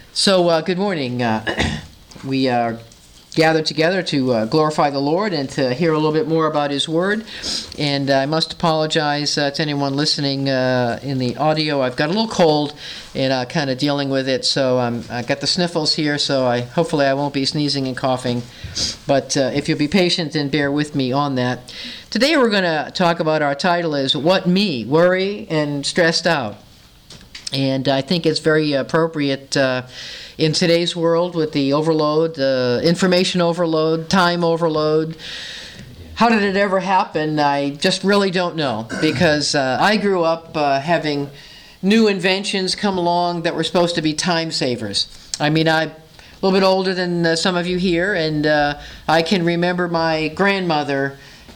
So, good morning. We are gathered together to glorify the Lord and to hear a little bit more about His Word. And I must apologize to anyone listening in the audio. I've got a little cold and kind of dealing with it. So I got the sniffles here, so hopefully I won't be sneezing and coughing. But if you'll be patient and bear with me on that. Today we're going to talk about, our title is What Me? Worry and Stressed Out. And I think it's very appropriate in today's world with the overload, information overload, time overload. How did it ever happen? I just really don't know, because I grew up having new inventions come along that were supposed to be time savers. I mean, I'm a little bit older than some of you here, and I can remember my grandmother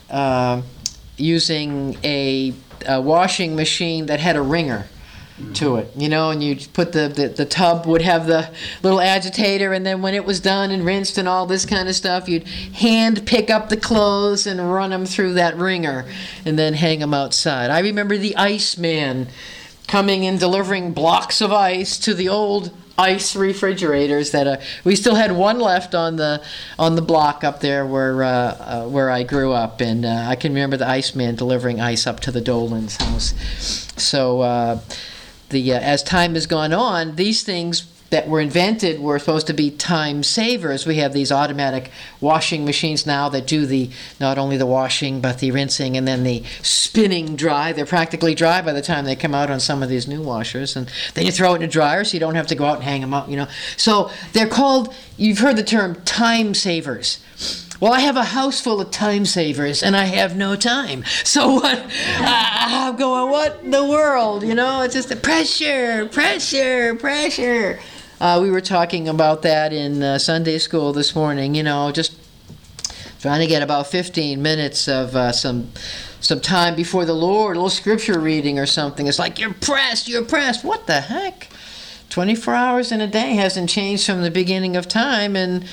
using a washing machine that had a wringer to it, and you put the tub would have the little agitator, and then when it was done and rinsed and all this kind of stuff, you'd hand pick up the clothes and run them through that wringer and then hang them outside. I remember the Iceman coming and delivering blocks of ice to the old ice refrigerators that we still had one left on the block up there where I grew up, and I can remember the Iceman delivering ice up to the Dolan's house. So as time has gone on, these things that were invented were supposed to be time savers. We have these automatic washing machines now that do not only the washing but the rinsing and then the spinning dry. They're practically dry by the time they come out on some of these new washers, and then you throw it in a dryer so you don't have to go out and hang them up. So they're called, you've heard the term, time savers. Well, I have a house full of time savers, and I have no time. So what? I'm going, what in the world? It's just pressure. We were talking about that in Sunday school this morning. Just trying to get about 15 minutes of some time before the Lord, a little scripture reading or something. It's like, you're pressed. What the heck? 24 hours in a day hasn't changed from the beginning of time, and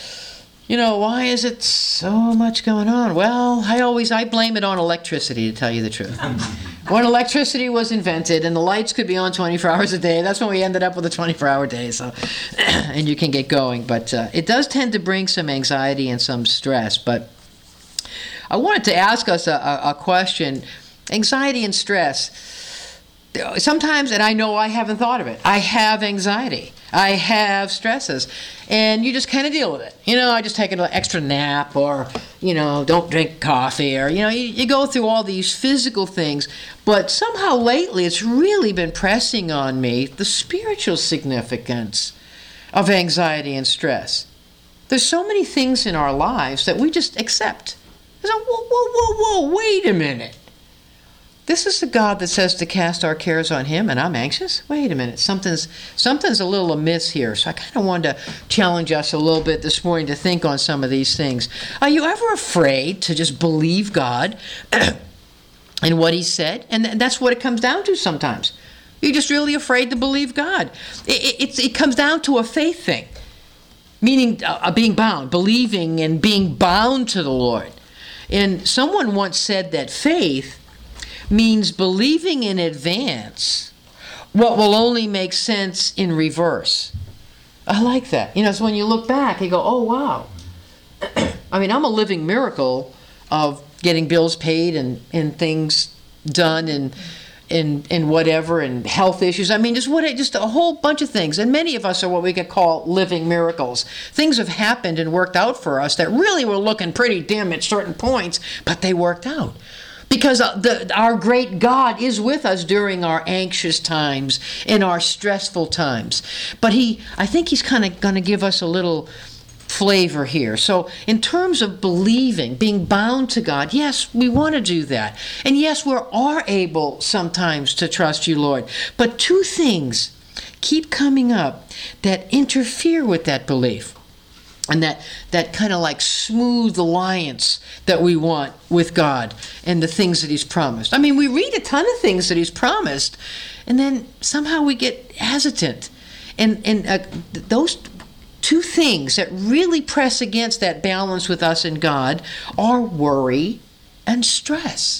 why is it so much going on? Well, I blame it on electricity, to tell you the truth. When electricity was invented and the lights could be on 24 hours a day, that's when we ended up with a 24-hour day. So, and you can get going. But it does tend to bring some anxiety and some stress. But I wanted to ask us a question. Anxiety and stress. Sometimes, and I know I haven't thought of it, I have anxiety. I have stresses, and you just kind of deal with it. I just take an extra nap, or, don't drink coffee, or, you go through all these physical things. But somehow lately it's really been pressing on me the spiritual significance of anxiety and stress. There's so many things in our lives that we just accept. It's like, whoa, wait a minute. This is the God that says to cast our cares on Him, and I'm anxious? Wait a minute, something's a little amiss here. So I kind of wanted to challenge us a little bit this morning to think on some of these things. Are you ever afraid to just believe God and what He said? And that's what it comes down to sometimes. You're just really afraid to believe God. It comes down to a faith thing, meaning being bound, believing and being bound to the Lord. And someone once said that faith means believing in advance what will only make sense in reverse. I like that. So when you look back, you go, oh, wow. I mean, I'm a living miracle of getting bills paid and things done and whatever, and health issues. I mean, just a whole bunch of things. And many of us are what we could call living miracles. Things have happened and worked out for us that really were looking pretty dim at certain points, but they worked out. Because our great God is with us during our anxious times, in our stressful times. But I think He's kind of going to give us a little flavor here. So in terms of believing, being bound to God, yes, we want to do that. And yes, we are able sometimes to trust You, Lord. But two things keep coming up that interfere with that belief. And that kind of like smooth alliance that we want with God and the things that He's promised. I mean, we read a ton of things that He's promised, and then somehow we get hesitant. And those two things that really press against that balance with us and God are worry and stress.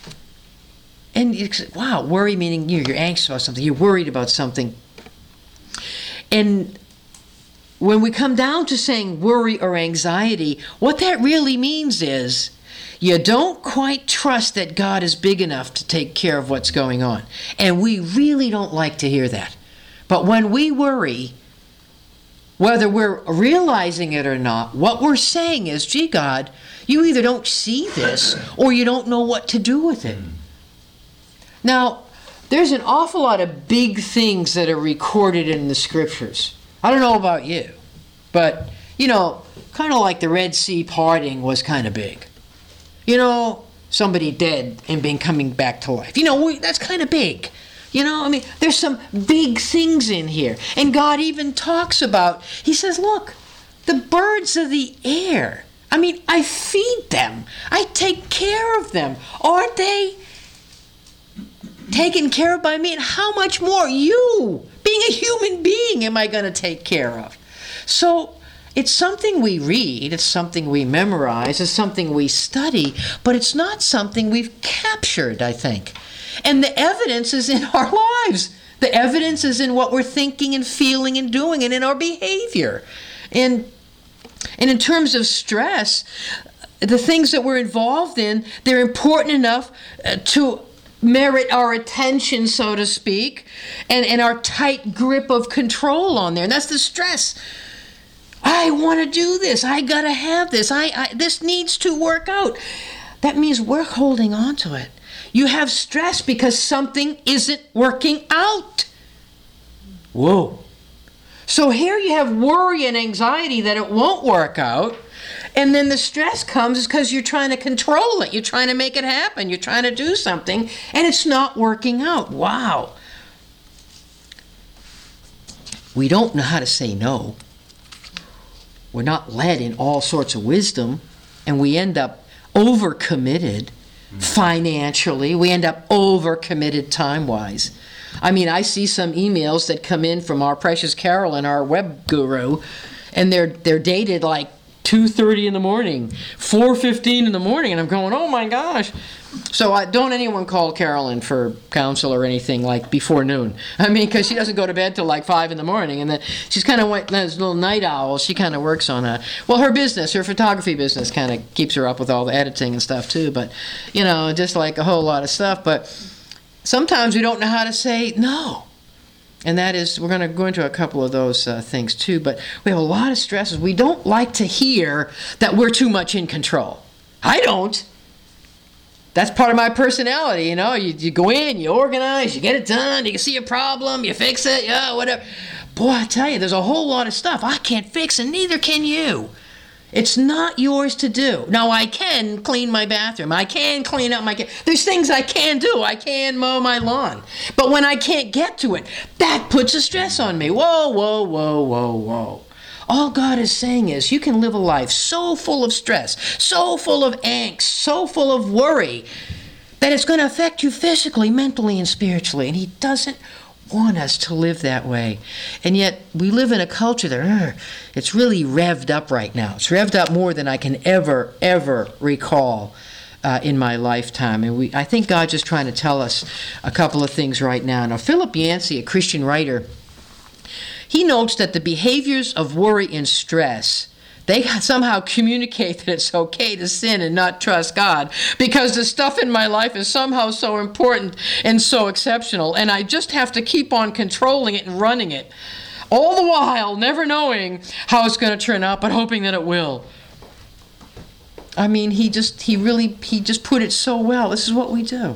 And wow, worry meaning you're anxious about something, you're worried about something. And when we come down to saying worry or anxiety, what that really means is you don't quite trust that God is big enough to take care of what's going on. And we really don't like to hear that. But when we worry, whether we're realizing it or not, what we're saying is, gee, God, you either don't see this or you don't know what to do with it. Now, there's an awful lot of big things that are recorded in the scriptures. I don't know about you, but, kind of like the Red Sea parting was kind of big. Somebody dead and been coming back to life. That's kind of big. There's some big things in here. And God even talks about, he says, look, the birds of the air. I feed them. I take care of them. Aren't they taken care of by me? And how much more you, being a human being, am I going to take care of? So it's something we read, it's something we memorize, it's something we study, but it's not something we've captured, I think. And the evidence is in our lives. The evidence is in what we're thinking and feeling and doing and in our behavior. And in terms of stress, the things that we're involved in, they're important enough to merit our attention, so to speak, and our tight grip of control on there. And that's the stress. I want to do this. I got to have this. This needs to work out. That means we're holding on to it. You have stress because something isn't working out. Whoa. So here you have worry and anxiety that it won't work out. And then the stress comes because you're trying to control it. You're trying to make it happen. You're trying to do something, and it's not working out. Wow. We don't know how to say no. We're not led in all sorts of wisdom, and we end up overcommitted financially. We end up overcommitted time-wise. I see some emails that come in from our precious Carolyn, our web guru, and they're dated like 2:30 in the morning, 4:15 in the morning, and I'm going, oh my gosh. So don't anyone call Carolyn for counsel or anything like before noon. Because she doesn't go to bed till like 5 in the morning, and then she's kind of this little night owl. She kind of works on her business, her photography business, kind of keeps her up with all the editing and stuff too. But just like a whole lot of stuff. But sometimes we don't know how to say no. And that is, we're going to go into a couple of those things too, but we have a lot of stresses. We don't like to hear that we're too much in control. I don't. That's part of my personality, You go in, you organize, you get it done, you can see a problem, you fix it, whatever. Boy, I tell you, there's a whole lot of stuff I can't fix, and neither can you. It's not yours to do. Now, I can clean my bathroom. I can clean up there's things I can do. I can mow my lawn. But when I can't get to it, that puts a stress on me. Whoa, whoa, whoa, whoa, whoa. All God is saying is you can live a life so full of stress, so full of angst, so full of worry, that it's going to affect you physically, mentally, and spiritually. And He doesn't want us to live that way. And yet we live in a culture that it's really revved up right now. It's revved up more than I can ever recall in my lifetime. And I think God's just trying to tell us a couple of things right now. Now, Philip Yancey, a Christian writer, he notes that the behaviors of worry and stress, they somehow communicate that it's okay to sin and not trust God because the stuff in my life is somehow so important and so exceptional, and I just have to keep on controlling it and running it, all the while never knowing how it's going to turn out, but hoping that it will. He just put it so well. This is what we do.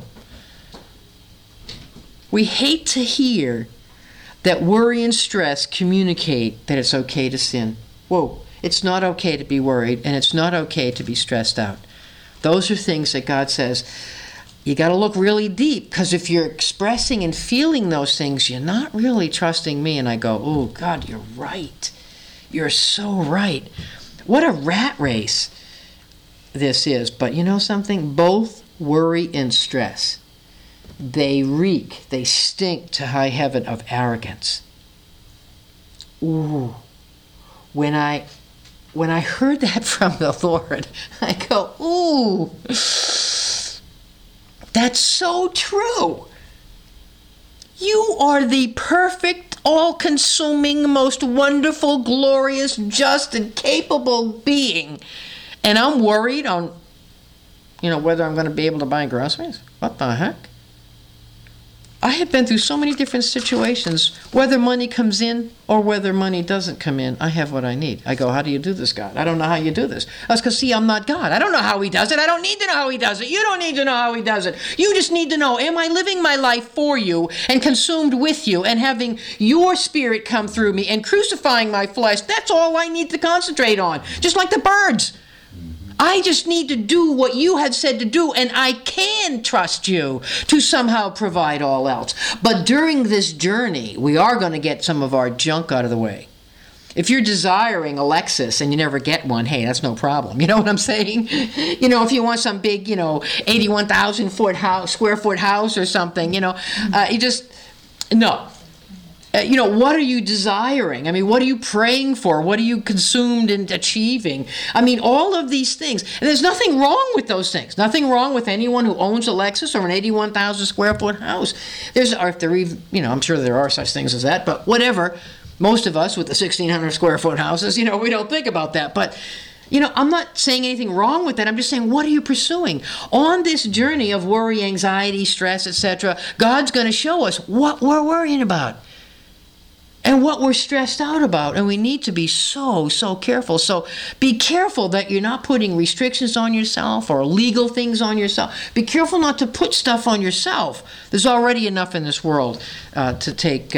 We hate to hear that worry and stress communicate that it's okay to sin. Whoa. It's not okay to be worried, and it's not okay to be stressed out. Those are things that God says, you got to look really deep, because if you're expressing and feeling those things, you're not really trusting me. And I go, oh, God, you're right. You're so right. What a rat race this is. But you know something? Both worry and stress, they stink to high heaven of arrogance. Ooh. When I heard that from the Lord, I go, ooh, that's so true. You are the perfect, all-consuming, most wonderful, glorious, just, and capable being. And I'm worried on, whether I'm going to be able to buy groceries? What the heck? I have been through so many different situations, whether money comes in or whether money doesn't come in, I have what I need. I go, how do you do this, God? I don't know how you do this. That's because, see, I'm not God. I don't know how he does it. I don't need to know how he does it. You don't need to know how he does it. You just need to know, am I living my life for you and consumed with you and having your spirit come through me and crucifying my flesh? That's all I need to concentrate on, just like the birds. I just need to do what you had said to do, and I can trust you to somehow provide all else. But during this journey, we are going to get some of our junk out of the way. If you're desiring a Lexus and you never get one, hey, that's no problem. You know what I'm saying? If you want some big, 81,000 square foot house or something, you just, no. What are you desiring? I mean, what are you praying for? What are you consumed in achieving? I mean, all of these things. And there's nothing wrong with those things. Nothing wrong with anyone who owns a Lexus or an 81,000 square foot house. I'm sure there are such things as that, but whatever. Most of us with the 1,600 square foot houses, we don't think about that. But, I'm not saying anything wrong with that. I'm just saying, what are you pursuing? On this journey of worry, anxiety, stress, etc., God's going to show us what we're worrying about. And what we're stressed out about. And we need to be so careful. So be careful that you're not putting restrictions on yourself or legal things on yourself. Be careful not to put stuff on yourself. There's already enough in this world to take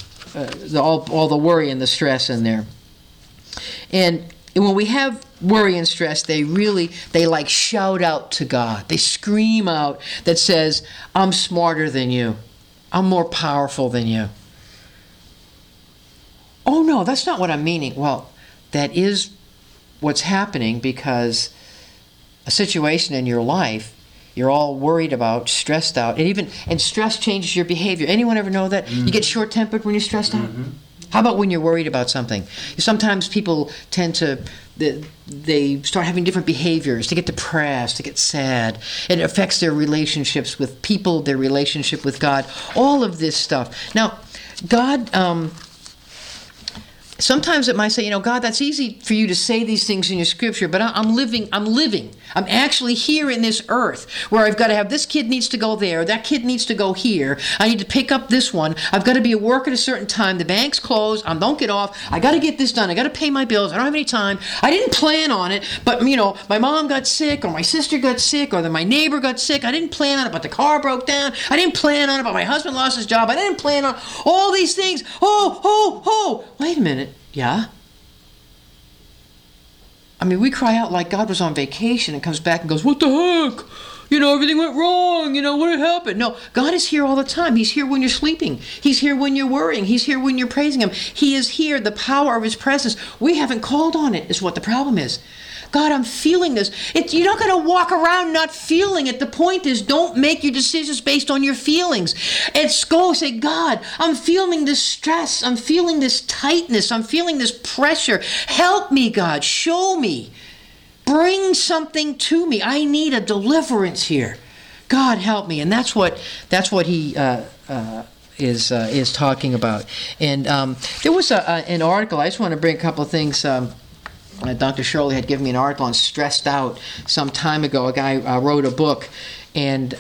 all the worry and the stress in there. And when we have worry and stress, they like shout out to God. They scream out that says, I'm smarter than you. I'm more powerful than you. Oh, no, that's not what I'm meaning. Well, that is what's happening because a situation in your life, you're all worried about, stressed out, and stress changes your behavior. Anyone ever know that? Mm-hmm. You get short-tempered when you're stressed out? Mm-hmm. How about when you're worried about something? Sometimes people tend to, they start having different behaviors. They get depressed, they get sad. It affects their relationships with people, their relationship with God, all of this stuff. Now, God... Sometimes it might say, God, that's easy for you to say these things in your scripture, but I'm living. I'm actually here in this earth where I've got to have this kid needs to go there, that kid needs to go here. I need to pick up this one. I've got to be at work at a certain time. The bank's closed. I don't get off. I got to get this done. I got to pay my bills. I don't have any time. I didn't plan on it, but my mom got sick or my sister got sick or my neighbor got sick. I didn't plan on it, but the car broke down. I didn't plan on it, but my husband lost his job. I didn't plan on all these things. Wait a minute. Yeah? I mean, we cry out like God was on vacation and comes back and goes, what the heck? Everything went wrong. What happened? No, God is here all the time. He's here when you're sleeping. He's here when you're worrying. He's here when you're praising him. He is here, the power of his presence. We haven't called on it is what the problem is. God, I'm feeling this. You're not going to walk around not feeling it. The point is, don't make your decisions based on your feelings. Go say, God, I'm feeling this stress. I'm feeling this tightness. I'm feeling this pressure. Help me, God. Show me. Bring something to me. I need a deliverance here. God, help me. And that's what he is talking about. And there was an article. I just want to bring a couple of things. Dr. Shirley had given me an article on stressed out some time ago. A guy wrote a book, and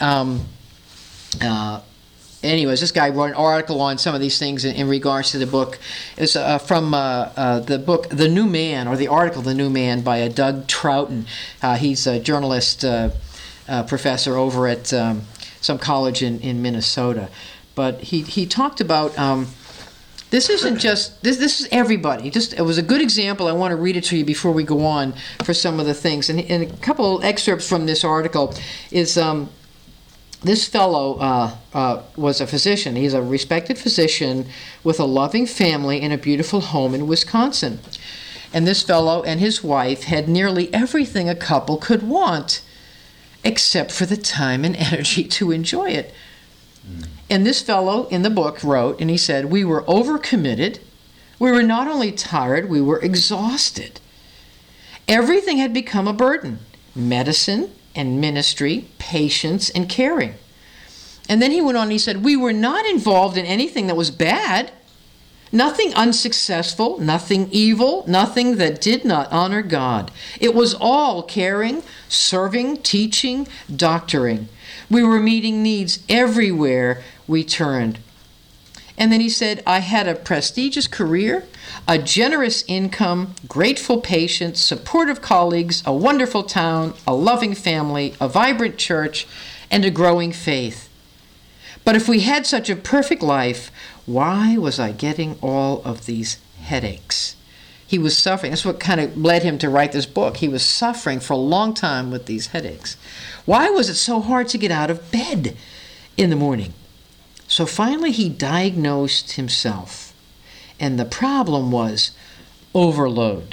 anyways, this guy wrote an article on some of these things in regards to the book. It's from the book The New Man, or the article The New Man by Doug Troughton. He's a journalist professor over at some college in Minnesota. But he talked about... This isn't just, this is everybody. It was a good example. I want to read it to you before we go on for some of the things. And a couple excerpts from this article is, this fellow was a physician. He's a respected physician with a loving family and a beautiful home in Wisconsin. And this fellow and his wife had nearly everything a couple could want, except for the time and energy to enjoy it. And this fellow in the book wrote, and he said, we were overcommitted. We were not only tired, we were exhausted. Everything had become a burden. Medicine and ministry, patience and caring. And then he went on and he said, we were not involved in anything that was bad. Nothing unsuccessful, nothing evil, nothing that did not honor God. It was all caring, serving, teaching, doctoring. We were meeting needs everywhere we turned. And then he said, I had a prestigious career, a generous income, grateful patients, supportive colleagues, a wonderful town, a loving family, a vibrant church, and a growing faith. But if we had such a perfect life, why was I getting all of these headaches? He was suffering. That's what kind of led him to write this book. He was suffering for a long time with these headaches. Why was it so hard to get out of bed in the morning? So finally he diagnosed himself. And the problem was overload.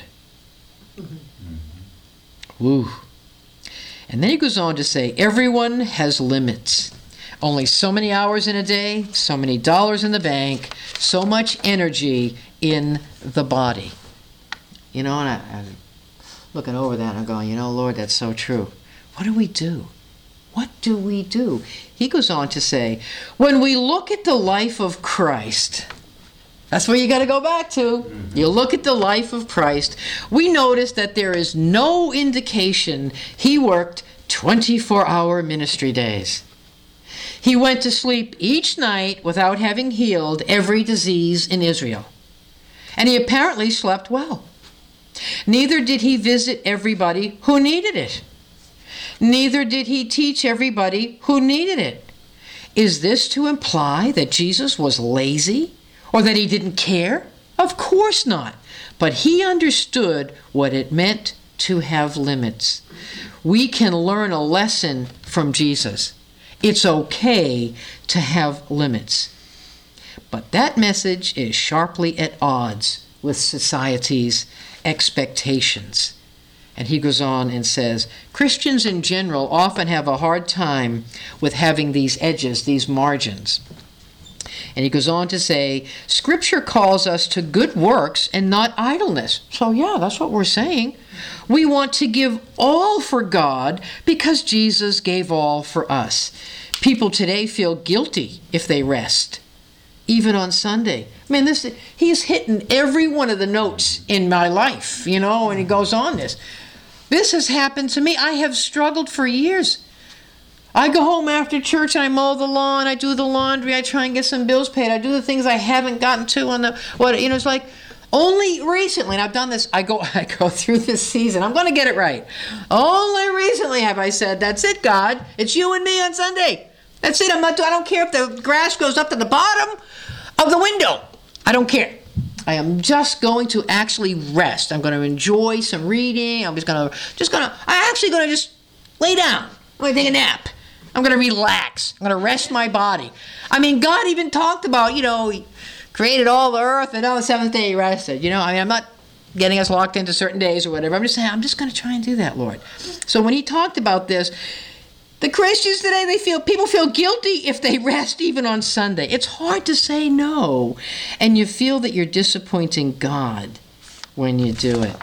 Woo. And then he goes on to say, everyone has limits. Only so many hours in a day, so many dollars in the bank, so much energy in the body. You know, and I'm looking over that and I'm going, you know, Lord, that's so true. What do we do? What do we do? He goes on to say, when we look at the life of Christ, that's where you got to go back to. You look at the life of Christ, we notice that there is no indication he worked 24-hour ministry days. He went to sleep each night without having healed every disease in Israel. And he apparently slept well. Neither did he visit everybody who needed it. Neither did he teach everybody who needed it. Is this to imply that Jesus was lazy or that he didn't care? Of course not. But he understood what it meant to have limits. We can learn a lesson from Jesus. It's okay to have limits. But that message is sharply at odds with society's expectations. And he goes on and says, Christians in general often have a hard time with having these edges, these margins. And he goes on to say, Scripture calls us to good works and not idleness. So yeah, that's what we're saying. We want to give all for God because Jesus gave all for us. People today feel guilty if they rest, even on Sunday. I mean, he's hitting every one of the notes in my life, you know, and he goes on this. This has happened to me. I have struggled for years. I go home after church and I mow the lawn, I do the laundry, I try and get some bills paid, I do the things I haven't gotten to on it's like only recently, and I've done this, I go through this season, I'm going to get it right. Only recently have I said, that's it, God, it's you and me on Sunday. That's it, I don't care if the grass goes up to the bottom of the window. I don't care. I am just going to actually rest. I'm going to enjoy some reading. I'm actually going to just lay down. I'm going to take a nap. I'm going to relax. I'm going to rest my body. I mean, God even talked about, He created all the earth and on the seventh day He rested. I'm not getting us locked into certain days or whatever. I'm just saying, I'm just going to try and do that, Lord. So when He talked about this, the Christians today, people feel guilty if they rest even on Sunday. It's hard to say no, and you feel that you're disappointing God when you do it.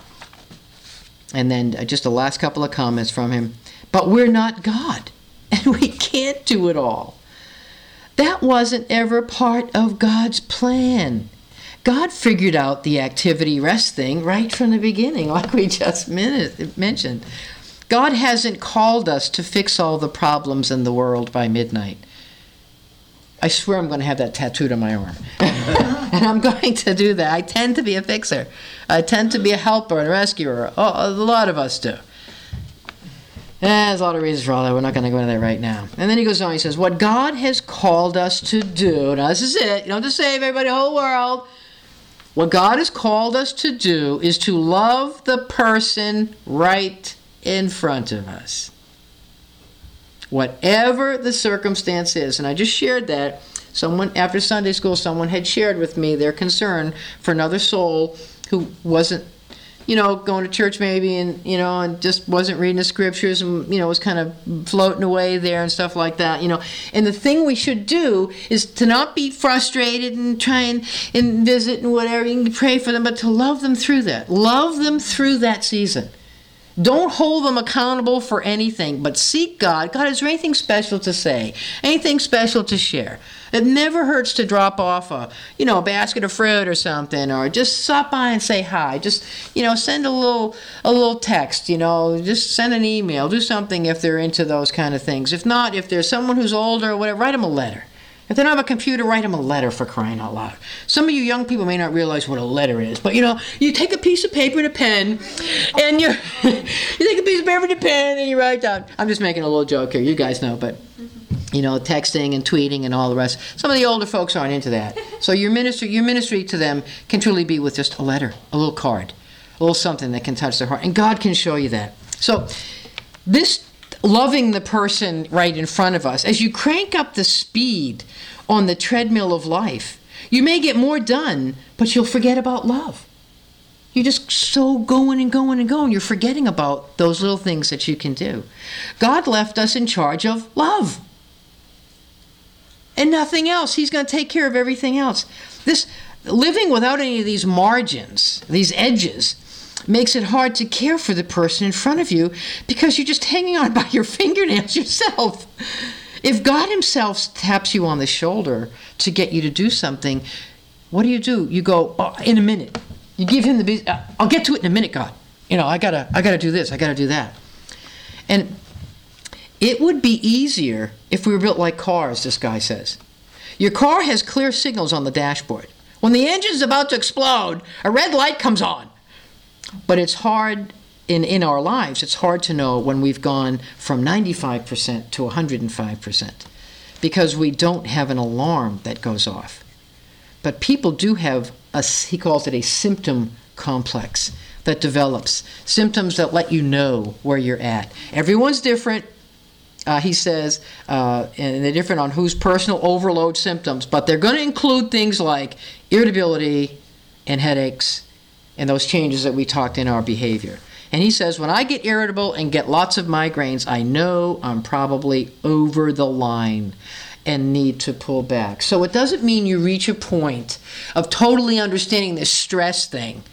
And then just the last couple of comments from him. But we're not God, and we can't do it all. That wasn't ever part of God's plan. God figured out the activity rest thing right from the beginning, like we just mentioned. God hasn't called us to fix all the problems in the world by midnight. I swear I'm going to have that tattooed on my arm. And I'm going to do that. I tend to be a fixer. I tend to be a helper and a rescuer. Oh, a lot of us do. There's a lot of reasons for all that. We're not going to go into that right now. And then he goes on. He says, what God has called us to do. Now, this is it. You don't have to save everybody, the whole world. What God has called us to do is to love the person right in front of us. Whatever the circumstance is. And I just shared that. Someone, after Sunday school, someone had shared with me their concern for another soul who wasn't, going to church maybe and just wasn't reading the scriptures and, was kind of floating away there and stuff like that, And the thing we should do is to not be frustrated and try and visit and whatever. You can pray for them, but to love them through that. Love them through that season. Don't hold them accountable for anything, but seek God. God, is there anything special to say? Anything special to share? It never hurts to drop off a basket of fruit or something, or just stop by and say hi. Just, send a little text, just send an email. Do something if they're into those kind of things. If not, if there's someone who's older or whatever, write them a letter. If they don't have a computer, write them a letter, for crying out loud. Some of you young people may not realize what a letter is, but you take a piece of paper and a pen, and you take a piece of paper and a pen, and you write down. I'm just making a little joke here. You guys know, but texting and tweeting and all the rest. Some of the older folks aren't into that. So your ministry to them can truly be with just a letter, a little card, a little something that can touch their heart, and God can show you that. So this loving the person right in front of us, as you crank up the speed on the treadmill of life, you may get more done, but you'll forget about love. You're just so going and going and going. You're forgetting about those little things that you can do. God left us in charge of love and nothing else. He's going to take care of everything else. This living without any of these margins, these edges, makes it hard to care for the person in front of you because you're just hanging on by your fingernails yourself. If God himself taps you on the shoulder to get you to do something, what do? You go, in a minute. You give him I'll get to it in a minute, God. I gotta do this, I gotta do that. And it would be easier if we were built like cars, this guy says. Your car has clear signals on the dashboard. When the engine's about to explode, a red light comes on. But it's hard in our lives, it's hard to know when we've gone from 95% to 105% because we don't have an alarm that goes off. But people do have he calls it a symptom complex that develops. Symptoms that let you know where you're at. Everyone's different, he says, and they're different on whose personal overload symptoms, but they're going to include things like irritability and headaches, and those changes that we talked in our behavior. And he says, when I get irritable and get lots of migraines, I know I'm probably over the line and need to pull back. So it doesn't mean you reach a point of totally understanding this stress thing.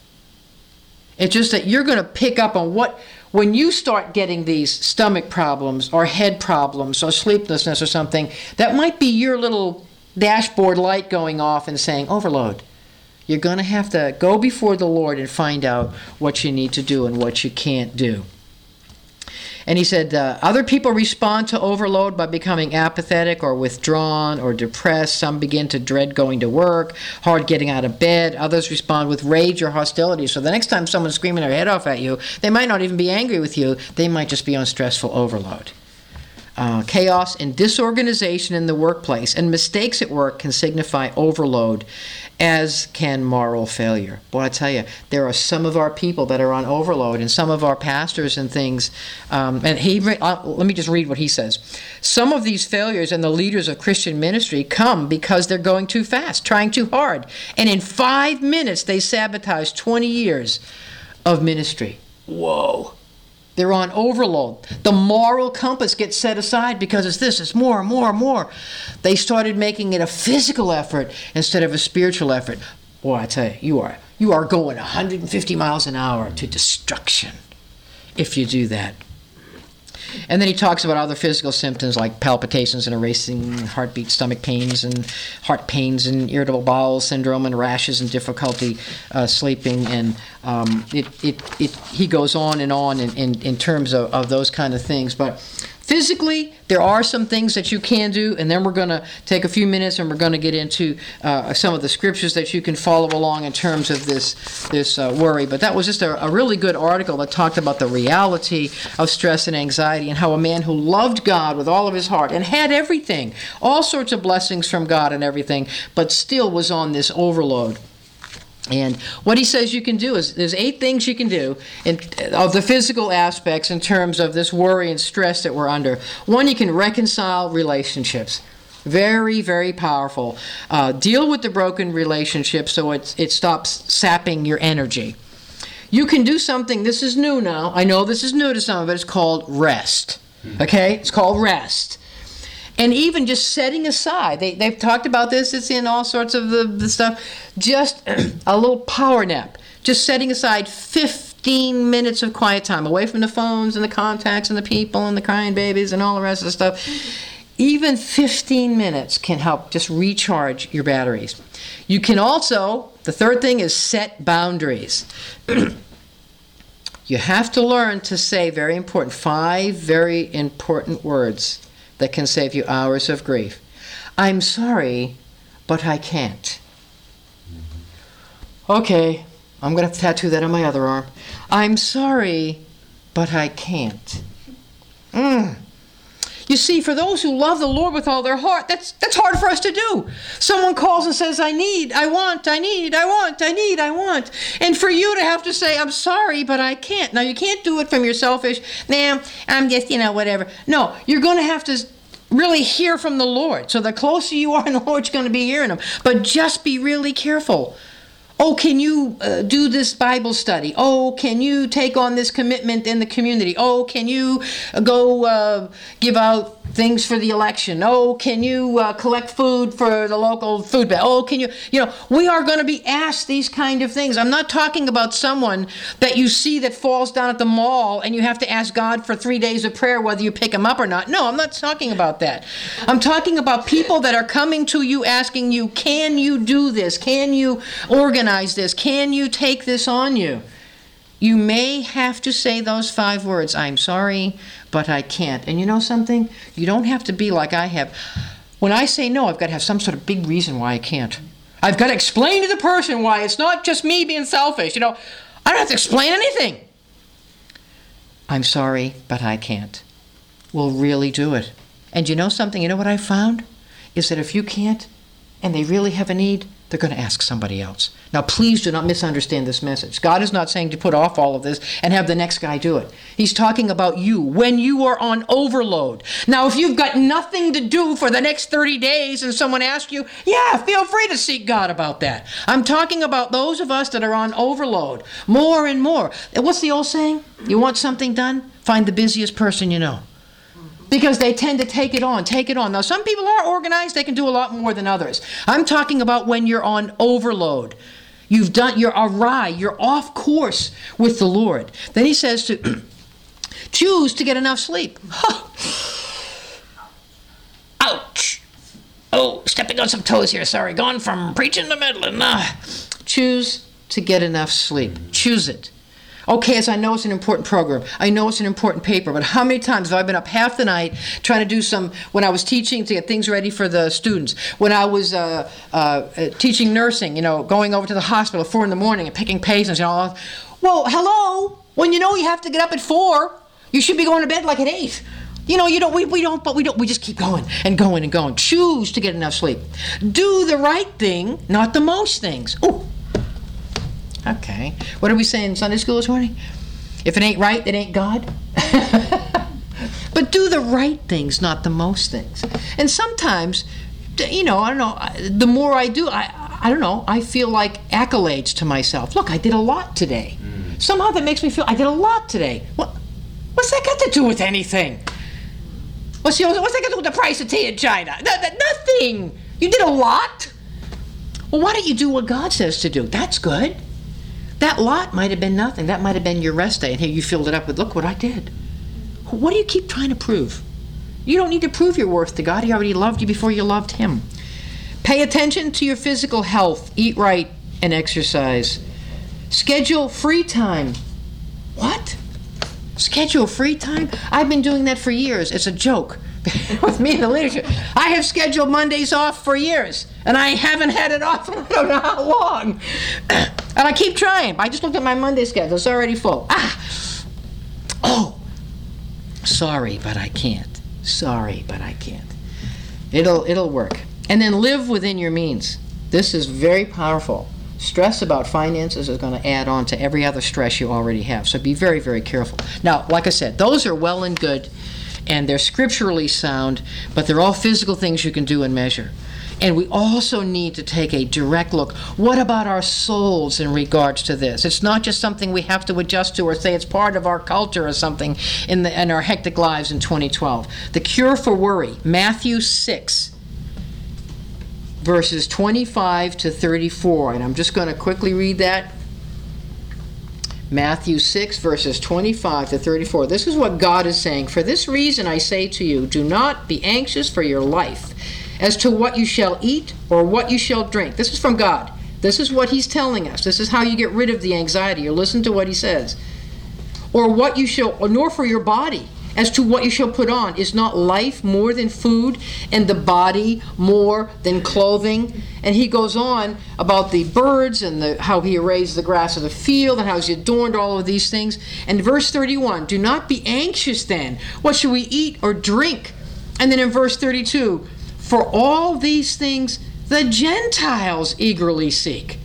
It's just that you're going to pick up on when you start getting these stomach problems or head problems or sleeplessness or something, that might be your little dashboard light going off and saying, overload. You're going to have to go before the Lord and find out what you need to do and what you can't do. And he said, other people respond to overload by becoming apathetic or withdrawn or depressed. Some begin to dread going to work, hard getting out of bed. Others respond with rage or hostility. So the next time someone's screaming their head off at you, they might not even be angry with you. They might just be on stressful overload. Chaos and disorganization in the workplace and mistakes at work can signify overload, as can moral failure. Boy, I tell you, there are some of our people that are on overload, and some of our pastors and things. Let me just read what he says. Some of these failures in the leaders of Christian ministry come because they're going too fast, trying too hard, and in 5 minutes they sabotage 20 years of ministry. Whoa. They're on overload. The moral compass gets set aside because it's more and more and more. They started making it a physical effort instead of a spiritual effort. Boy, I tell you, you are going 150 miles an hour to destruction if you do that. And then he talks about other physical symptoms like palpitations and a racing heartbeat, stomach pains and heart pains and irritable bowel syndrome and rashes and difficulty sleeping. And he goes on in terms of those kind of things. But physically, there are some things that you can do, and then we're going to take a few minutes and we're going to get into some of the scriptures that you can follow along in terms of this worry. But that was just a really good article that talked about the reality of stress and anxiety and how a man who loved God with all of his heart and had everything, all sorts of blessings from God and everything, but still was on this overload. And what he says you can do is there's 8 things you can do of the physical aspects in terms of this worry and stress that we're under. 1, you can reconcile relationships. Very, very powerful. Deal with the broken relationship so it stops sapping your energy. You can do something, this is new now. I know this is new to some of it. It's called rest. Okay? It's called rest. And even just setting aside, they've talked about this, it's in all sorts of the stuff, just a little power nap. Just setting aside 15 15 minutes of quiet time, away from the phones and the contacts and the people and the crying babies and all the rest of the stuff. Even 15 minutes can help just recharge your batteries. You can also, the third thing is set boundaries. You have to learn to say, very important, 5 very important words that can save you hours of grief. I'm sorry, but I can't. Okay, I'm going to tattoo that on my other arm. I'm sorry, but I can't. You see, for those who love the Lord with all their heart, that's hard for us to do. Someone calls and says, I need, I want. And for you to have to say, I'm sorry, but I can't. Now, you can't do it from your selfish, I'm just, whatever. No, you're going to have to really hear from the Lord. So the closer you are in the Lord, you're going to be hearing Him. But just be really careful. Oh, can you do this Bible study? Oh, can you take on this commitment in the community? Oh, can you go give out things for the election? Oh, can you collect food for the local food bank? Oh, can you, we are going to be asked these kind of things. I'm not talking about someone that you see that falls down at the mall and you have to ask God for 3 days of prayer whether you pick him up or not. No, I'm not talking about that. I'm talking about people that are coming to you asking you, can you do this? Can you organize this? Can you take this on you? You may have to say those 5 words. I'm sorry, but I can't. And you know something? You don't have to be like I have. When I say no, I've got to have some sort of big reason why I can't. I've got to explain to the person why it's not just me being selfish. I don't have to explain anything. I'm sorry, but I can't. Will really do it. And you know something? You know what I found? Is that if you can't, and they really have a need, they're going to ask somebody else. Now, please do not misunderstand this message. God is not saying to put off all of this and have the next guy do it. He's talking about you when you are on overload. Now, if you've got nothing to do for the next 30 days and someone asks you, yeah, feel free to seek God about that. I'm talking about those of us that are on overload, more and more. And what's the old saying? You want something done? Find the busiest person you know. Because they tend to take it on. Now, some people are organized. They can do a lot more than others. I'm talking about when you're on overload. You're awry. You're off course with the Lord. Then he says to choose to get enough sleep. Ouch. Oh, stepping on some toes here. Sorry. Gone from preaching to meddling. Choose to get enough sleep. Choose it. Okay, as I know it's an important program. I know it's an important paper, but how many times have I been up half the night trying to do when I was teaching to get things ready for the students, when I was teaching nursing, going over to the hospital at 4 in the morning and picking patients, Well, hello, when you have to get up at 4, you should be going to bed like at 8. We just keep going and going and going. Choose to get enough sleep. Do the right thing, not the most things. Ooh. Okay. What did we say in Sunday school this morning? If it ain't right, it ain't God. But do the right things, not the most things. And sometimes, I don't know, the more I do, I don't know, I feel like accolades to myself. Look, I did a lot today. Somehow that makes me feel I did a lot today. What's that got to do with anything? What's that got to do with the price of tea in China? Nothing. You did a lot. Well, why don't you do what God says to do? That's good. That lot might have been nothing. That might have been your rest day. And here you filled it up with, look what I did. What do you keep trying to prove? You don't need to prove your worth to God. He already loved you before you loved him. Pay attention to your physical health. Eat right and exercise. Schedule free time. What? Schedule free time? I've been doing that for years. It's a joke. With me in the leadership. I have scheduled Mondays off for years, and I haven't had it off in I don't know how long. And I keep trying. I just looked at my Monday schedule. It's already full. Oh, sorry, but I can't. Sorry, but I can't. It'll work. And then live within your means. This is very powerful. Stress about finances is going to add on to every other stress you already have. So be very, very careful. Now, like I said, those are well and good. And they're scripturally sound, but they're all physical things you can do and measure. And we also need to take a direct look. What about our souls in regards to this? It's not just something we have to adjust to or say it's part of our culture or something in our hectic lives in 2012. The cure for worry, Matthew 6, verses 25 to 34. And I'm just going to quickly read that. Matthew 6, verses 25 to 34. This is what God is saying. For this reason I say to you, do not be anxious for your life, as to what you shall eat or what you shall drink. This is from God. This is what he's telling us. This is how you get rid of the anxiety. You listen to what he says. Or what you shall, nor for your body, as to what you shall put on. Is not life more than food, and the body more than clothing? And he goes on about the birds and how he arrays the grass of the field and how he's adorned all of these things. And verse 31, do not be anxious then. What shall we eat or drink? And then in verse 32, for all these things the Gentiles eagerly seek.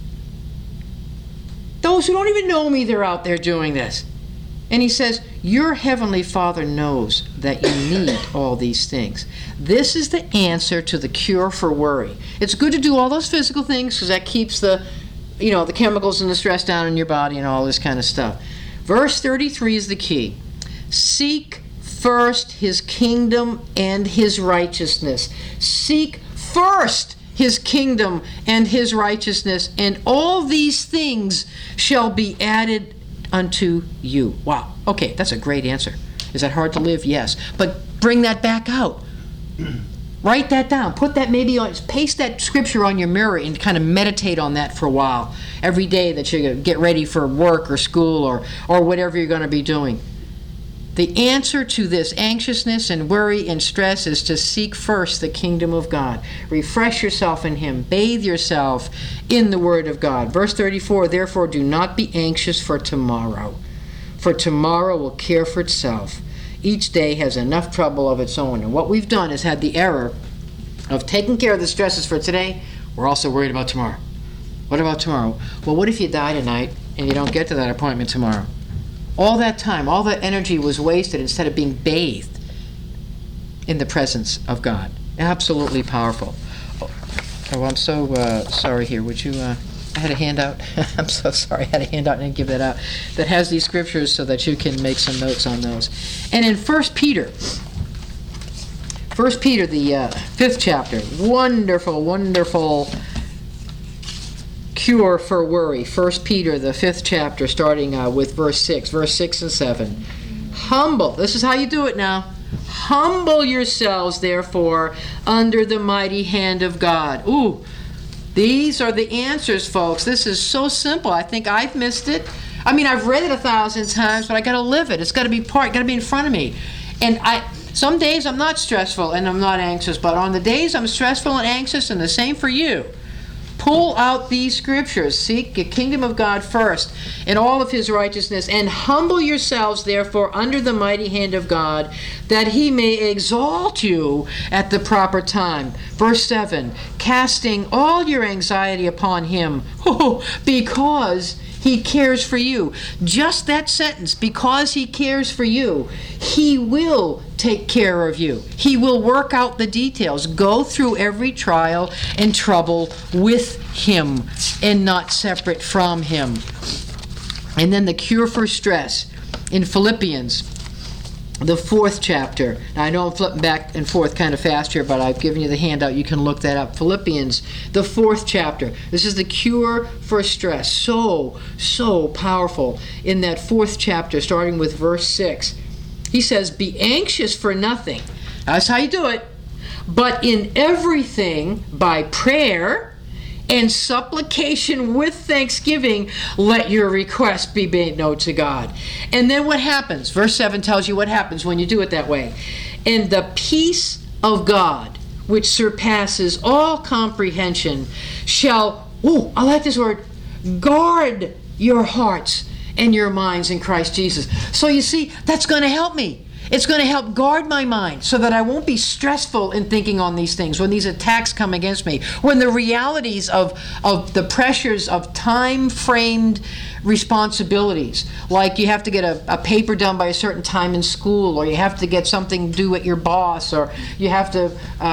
Those who don't even know me, they're out there doing this. And he says, your heavenly Father knows that you need all these things. This is the answer to the cure for worry. It's good to do all those physical things because that keeps the chemicals and the stress down in your body and all this kind of stuff. Verse 33 is the key. Seek first his kingdom and his righteousness. Seek first his kingdom and his righteousness, and all these things shall be added unto you. Wow. Okay, that's a great answer. Is that hard to live? Yes. But bring that back out. Write that down. Put that paste that scripture on your mirror and kind of meditate on that for a while. Every day that you get ready for work or school or whatever you're going to be doing. The answer to this anxiousness and worry and stress is to seek first the kingdom of God. Refresh yourself in him. Bathe yourself in the word of God. Verse 34, therefore do not be anxious for tomorrow will care for itself. Each day has enough trouble of its own. And what we've done is had the error of taking care of the stresses for today. We're also worried about tomorrow. What about tomorrow? Well, what if you die tonight and you don't get to that appointment tomorrow? All that time, all that energy was wasted instead of being bathed in the presence of God. Absolutely powerful. Oh, I'm so sorry here. Would you, I had a handout. I'm so sorry. I had a handout and I didn't give that out. That has these scriptures so that you can make some notes on those. And in 1 Peter, the 5th chapter, wonderful, wonderful cure for worry. 1 Peter, the 5th chapter, starting with verse 6 and 7. Humble. This is how you do it now. Humble yourselves, therefore, under the mighty hand of God. Ooh, these are the answers, folks. This is so simple. I think I've missed it. I mean, I've read it 1,000 times, but I got to live it. It's got to be got to be in front of me. And some days I'm not stressful and I'm not anxious, but on the days I'm stressful and anxious, and the same for you, pull out these scriptures. Seek the kingdom of God first and all of his righteousness, and humble yourselves therefore under the mighty hand of God, that he may exalt you at the proper time. Verse 7, casting all your anxiety upon him, because he cares for you. Just that sentence, because he cares for you, he will take care of you. He will work out the details. Go through every trial and trouble with him and not separate from him. And then the cure for stress in Philippians, the 4th chapter. Now, I know I'm flipping back and forth kind of fast here, but I've given you the handout. You can look that up. Philippians, the 4th chapter. This is the cure for stress. So, so powerful. In that 4th chapter, starting with verse 6, he says, be anxious for nothing. That's how you do it. But in everything, by prayer and supplication with thanksgiving, let your requests be made known to God. And then what happens? Verse 7 tells you what happens when you do it that way. And the peace of God, which surpasses all comprehension, shall, I like this word, guard your hearts and your minds in Christ Jesus. So you see, that's going to help me. It's going to help guard my mind so that I won't be stressful in thinking on these things when these attacks come against me, when the realities of the pressures of time-framed responsibilities, like you have to get a paper done by a certain time in school, or you have to get something due at your boss, or you have to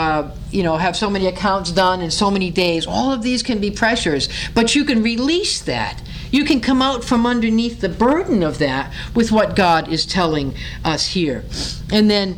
have so many accounts done in so many days. All of these can be pressures, but you can release that. You can come out from underneath the burden of that with what God is telling us here. And then,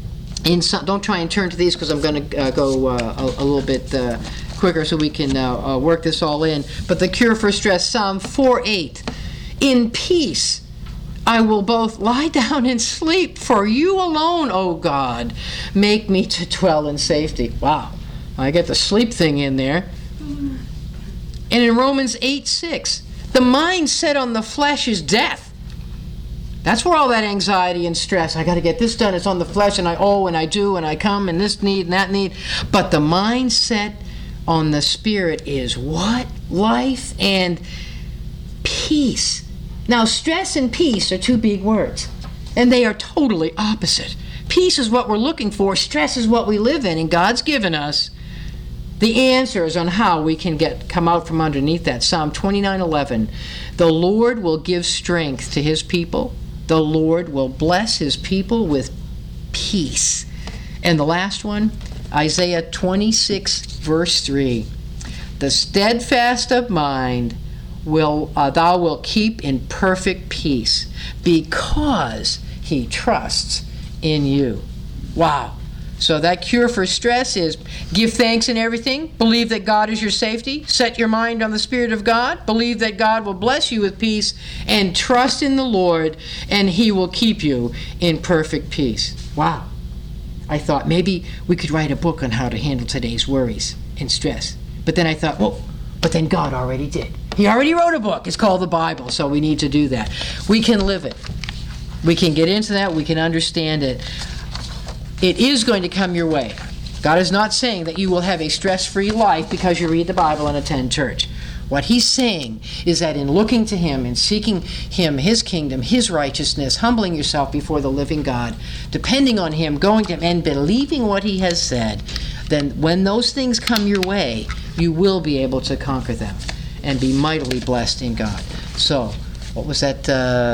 don't try and turn to these because I'm going to go a little bit quicker so we can work this all in. But the cure for stress, Psalm 4:8 In peace I will both lie down and sleep, for you alone, O God, make me to dwell in safety. Wow, I get the sleep thing in there. And in Romans 8:6, the mind set on the flesh is death. That's where all that anxiety and stress, I got to get this done, it's on the flesh, and I owe, and I do, and I come, and this need, and that need. But the mind set on the Spirit is what? Life and peace. Now, stress and peace are two big words, and they are totally opposite. Peace is what we're looking for. Stress is what we live in, and God's given us the answers on how we can come out from underneath that. Psalm 29:11, the Lord will give strength to his people. The Lord will bless his people with peace. And the last one, Isaiah 26, verse 3, the steadfast of mind thou wilt keep in perfect peace, because he trusts in you. Wow. So that cure for stress is give thanks in everything, believe that God is your safety, set your mind on the Spirit of God, believe that God will bless you with peace, and trust in the Lord, and he will keep you in perfect peace. Wow. I thought maybe we could write a book on how to handle today's worries and stress. But then I thought, well, but then God already did. He already wrote a book. It's called the Bible, so we need to do that. We can live it. We can get into that. We can understand it. It is going to come your way. God is not saying that you will have a stress-free life because you read the Bible and attend church. What he's saying is that in looking to him and seeking him, his kingdom, his righteousness, humbling yourself before the living God, depending on him, going to him, and believing what he has said, then when those things come your way, you will be able to conquer them and be mightily blessed in God. So, what was that?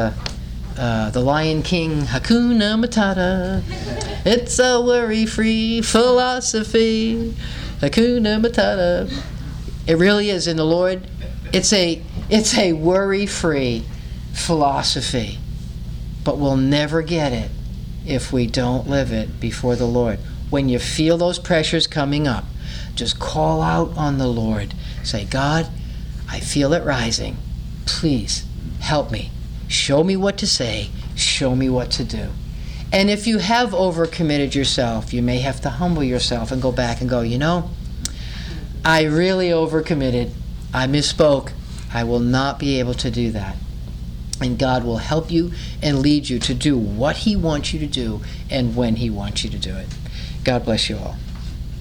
The Lion King, Hakuna Matata. It's a worry-free philosophy. Hakuna Matata. It really is in the Lord. It's a worry-free philosophy. But we'll never get it if we don't live it before the Lord. When you feel those pressures coming up, just call out on the Lord. Say, God, I feel it rising. Please help me. Show me what to say. Show me what to do. And if you have overcommitted yourself, you may have to humble yourself and go back and go, I really overcommitted. I misspoke. I will not be able to do that. And God will help you and lead you to do what he wants you to do and when he wants you to do it. God bless you all.